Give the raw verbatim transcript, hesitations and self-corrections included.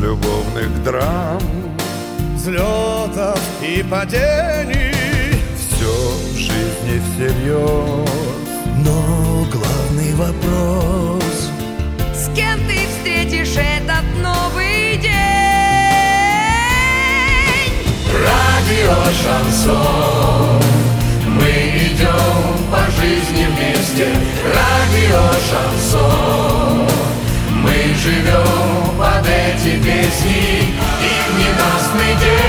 любовных драм, взлетов и падений. Все в жизни всерьез. Но главный вопрос: с кем ты встретишь этот новый день? Радио Шансон, мы идем по жизни вместе. Радио Шансон, мы живем под эти песни. И в ненастный день